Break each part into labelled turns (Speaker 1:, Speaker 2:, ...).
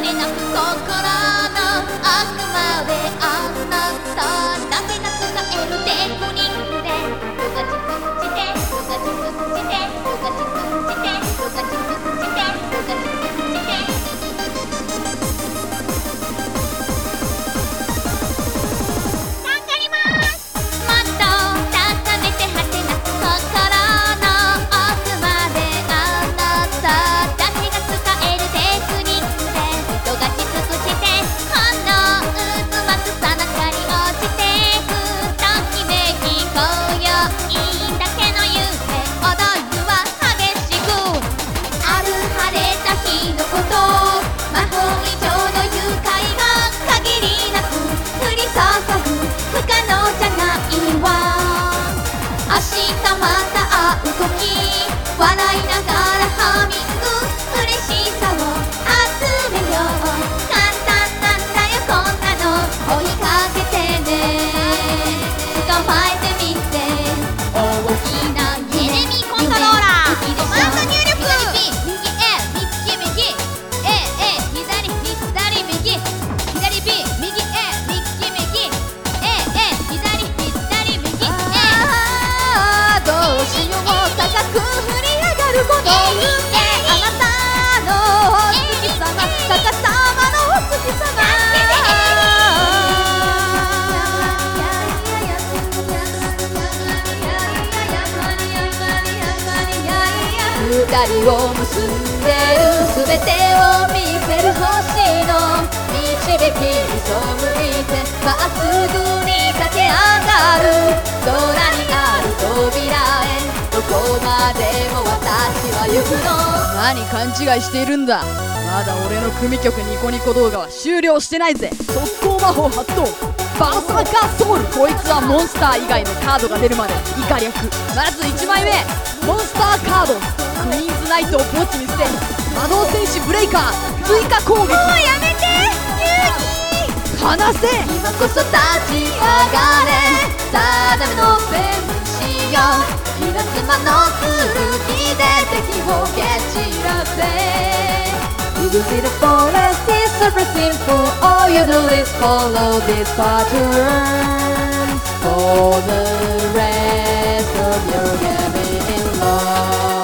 Speaker 1: れなく心の奥まであなただけが使えるテクニックでヨガ実してヨガ実してヨガ実してヨガ実してヨガ実して笑いながらハミング嬉しさを集めよう簡単なんだよこんなの追いかけてね捕まえてみて大きなエネミーコントローラーコマンド入力右 A 右 A 左右左 B 右 A 右 A 左右ああどうしよう高くこの運命あなたのお月様逆さまのお月様二人を結んでるすべてを見せる星の導きに背いてまっすぐに駆け上がる空にある扉へどこまでも私は行くの
Speaker 2: 何勘違いしているんだまだ俺の組曲ニコニコ動画は終了してないぜ速攻魔法発動バーサーカーソウルこいつはモンスター以外のカードが出るまで以下略まず1枚目モンスターカードクイーンズナイトを墓地に捨て魔導戦士ブレイカー追加攻撃もう
Speaker 1: やめて勇気
Speaker 2: 離せ
Speaker 1: 今こそ立ち上がれ定めの戦士よ稲妻の剣で敵を蹴散らせ You see the forest is suppressing for all you do is follow this pattern for the rest of your gaming life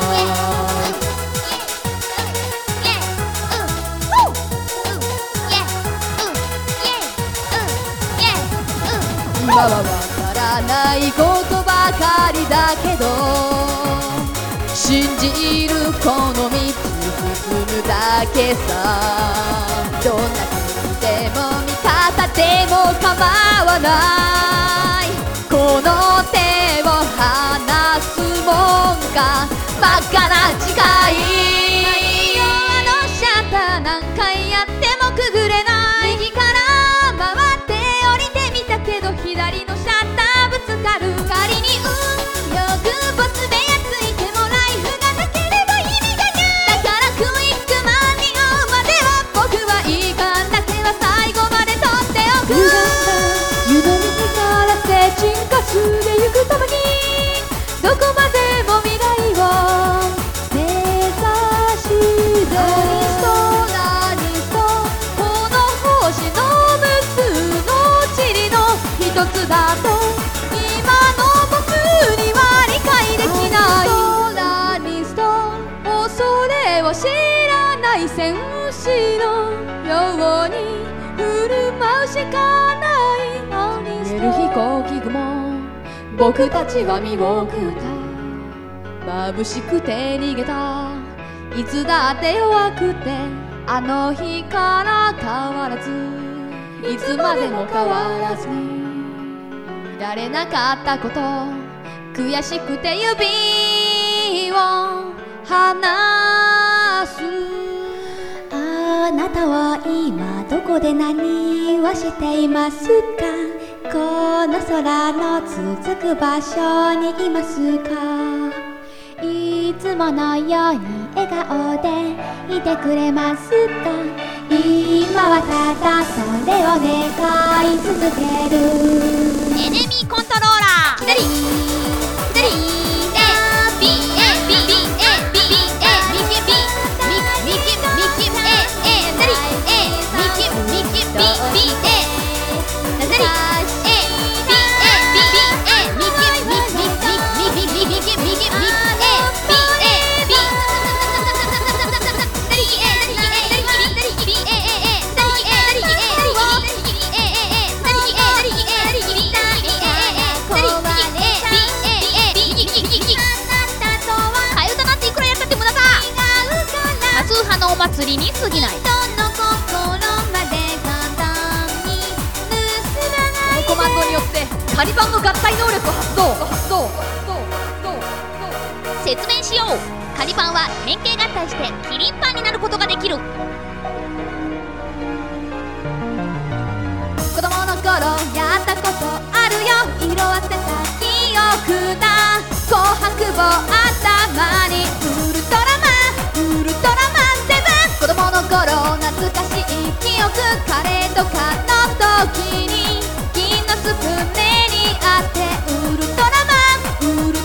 Speaker 1: 今はわからないことばかりだけど信じるこの道進むだけさどんな風でも味方でも構わないこの手を離すもんか真っ赤な誓い太陽のシャッター何回やってもくぐれない右から回って降りてみたけど左のシャッターぶつかる仮に運よくボスでやついてもライフがなければ意味がないだからクイックマンに追うまでは僕はいいかんだけは最後まで取っておく歪んだ湯飲みから聖人化すでゆくたまにどこまでも未来を目指して何とこの星の無数の塵の一つだと今の僕には理解できないソーラニスト恐れを知らない戦士のように振る舞うしかない逃げる飛行機雲僕たちは見送った眩しくて逃げたいつだって弱くてあの日から変わらずいつまでも変わらずにいられなかったこと悔しくて指を離すあなたは今どこで何をしていますかこの空の続く場所にいますかいつものように笑顔でいてくれますか今はただそれを願い続けるエネミーコントローラー左A B A B B A B B A 右 B 右 A A 左 A
Speaker 3: 祭りに過ぎない。
Speaker 1: 人の心まで簡単に盗まないで。
Speaker 2: このコマンドによってカリバンの合体能力を発動。
Speaker 3: 説明しよう。カリバンは変形合体してキリンパンになることができる。
Speaker 1: 子供の頃やったことあるよ。色あせた記憶だ。紅白棒頭にウルトラマンセブン。子供の頃懐かしい記憶。カレーとかの時に金のスプーン目にあってウルトラマンセブン。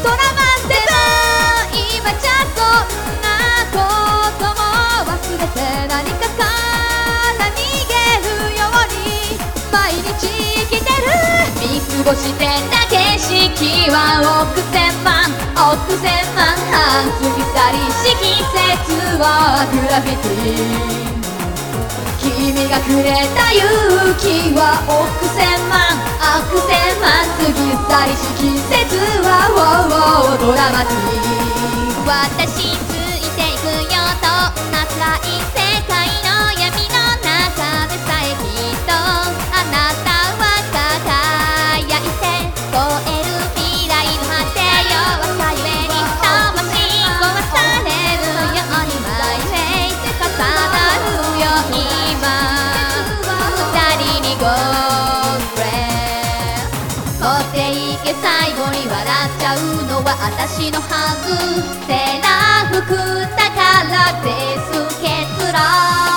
Speaker 1: 今じゃそんなことも忘れて何かから逃げるように毎日生きてる。見過ごしてた景色は億千万過ぎ去りし季節はグラフィティ。君がくれた勇気は億千万過ぎ去りし季節はドラマティー。私ついていくよ。どんな辛い世界の闇の中でさえきっとあなたは輝いて超える未来の果て。弱さゆえに魂壊されるようにマイフェイス重なるよ今二人にゴーフレン持っていけ。最後に笑っちゃうのは私のはず。セーラー服だからです結論。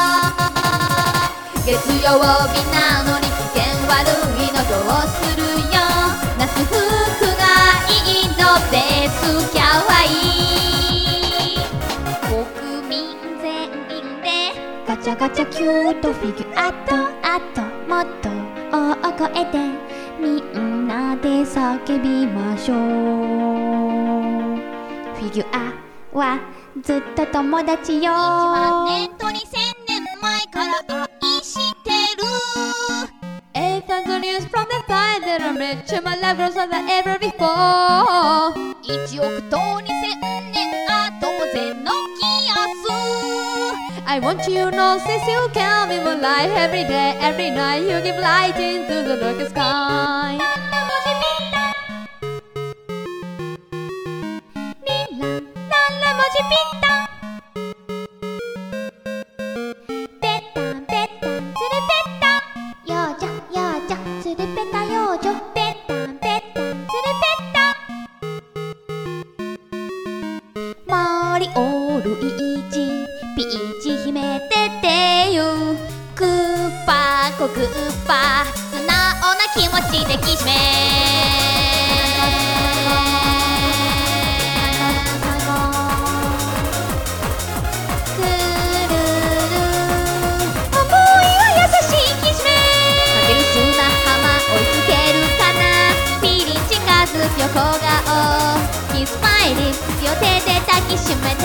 Speaker 1: 月曜日なのに機嫌悪いのどうするよ。夏服がいいのですキャワイイ。
Speaker 3: 国民全員で
Speaker 1: ガチャガチャキュートフィギュアとあともっと大声でみんなで叫びましょう。フィギュアはずっと友達よ。
Speaker 3: 1万年と2000年前から愛してる。
Speaker 1: 8,000 years from the time that I met you, my love grows like ever before.
Speaker 3: 1億と2000年後もゼノキアス。
Speaker 1: I want you to know since you come in my life every day, every night you give light into the darkest sky. 森おるいちピーチ姫ててゆクッパコクッパ
Speaker 3: 素直な気持ちできしめ
Speaker 1: くるる思いは優しいきしめ
Speaker 3: かける砂浜追いつけるかな。
Speaker 1: ピリ近づく横顔キスマイル両手で抱きしめて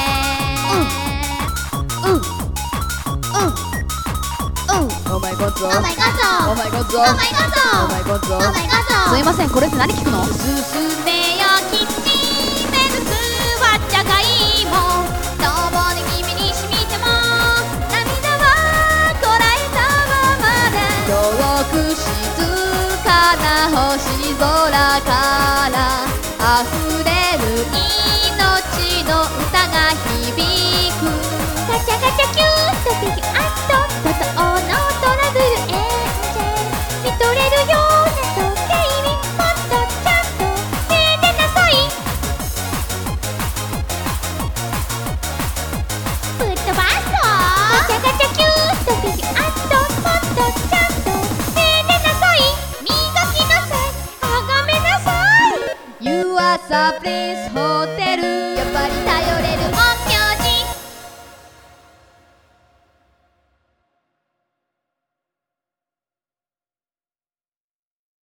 Speaker 2: オーマイゴッド
Speaker 1: オーマイゴッド
Speaker 2: オーマイゴッド
Speaker 1: オーマイゴッド
Speaker 2: オーマイゴッド
Speaker 1: オーマイゴッド
Speaker 2: すいません、これって何聞くの？
Speaker 1: 進めよキッチン目指すはじゃがいも共に君に染みても涙はこらえたままで遠く静かな星空から溢れる